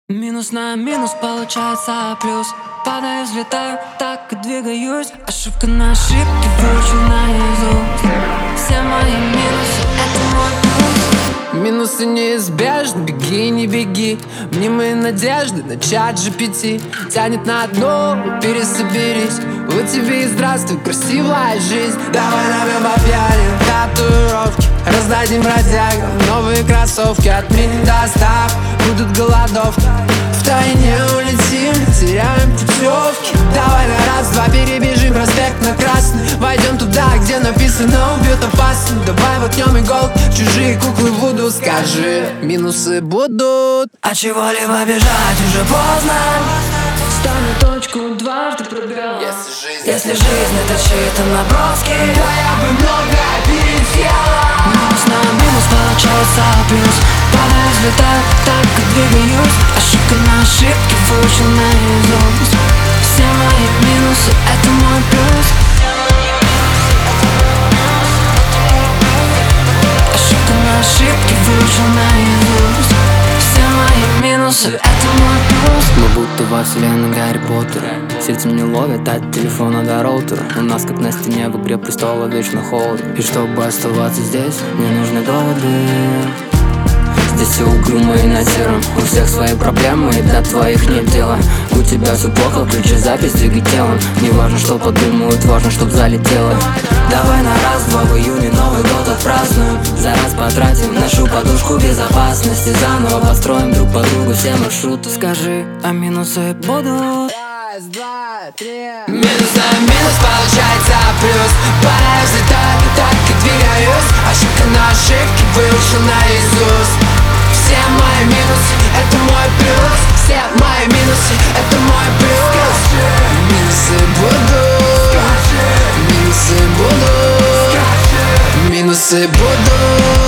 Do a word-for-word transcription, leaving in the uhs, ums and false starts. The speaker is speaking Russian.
Минус на минус получается плюс. Падаю, взлетаю, так и двигаюсь. Ошибка на ошибке, выучил наизусть. Все мои минусы — это мой плюс. Минусы неизбежны, беги, не беги. Мнимые надежды на чат джи пи ти тянет на дно, пересоберись. Вот тебе и здравствуй, красивая жизнь. Давай набьем по пьяни татуировки, раздадим бродягам новые кроссовки. Отменим достав, будут голодовки. Втайне улетим, теряем путевки. Давай на раз-два перебежим проспект на красный. Войдем туда, где написано «убьет опасно». Давай воткнем иголки в чужие куклы Вуду. Скажи, минусы будут, а чего-либо бежать уже поздно. Ставлю точку, дважды пробел. Если жизнь, Если жизнь это чьи-то наброски, да я бы многое перетела. Минус на минус получается плюс. Падаю, взлетаю, так и двигаюсь. Ошибка на ошибке, выучил наизусть. Все мои минусы — это мой плюс. Ошибка на ошибке, выучил наизусть. Все мои минусы — это мой плюс. Мы будто во вселенной Гарри Поттера. Сети не ловят от телефона до роутера. У нас как на стене в игре престола вечно холодно. И чтобы оставаться здесь, мне нужны доводы. Здесь все угрюмо и на сером. У всех свои проблемы, и до твоих нет дела. У тебя все плохо, включи запись, двигай телом. Не важно, что подумают, важно, чтоб залетело. Давай на раз-два в июне Новый год отпразднуем. За раз потратим нашу подушку безопасности. Заново построим друг по другу все маршруты. Скажи, а минусы будут? Раз, два, три. Минус на минус получается плюс. Пора взлетать, так и двигаюсь. Ошибка на ошибке, выучил наизусть. Все мои минусы — это мой плюс. Все мои минусы — это мой плюс. Минусы будут, минусы будут, минусы будут.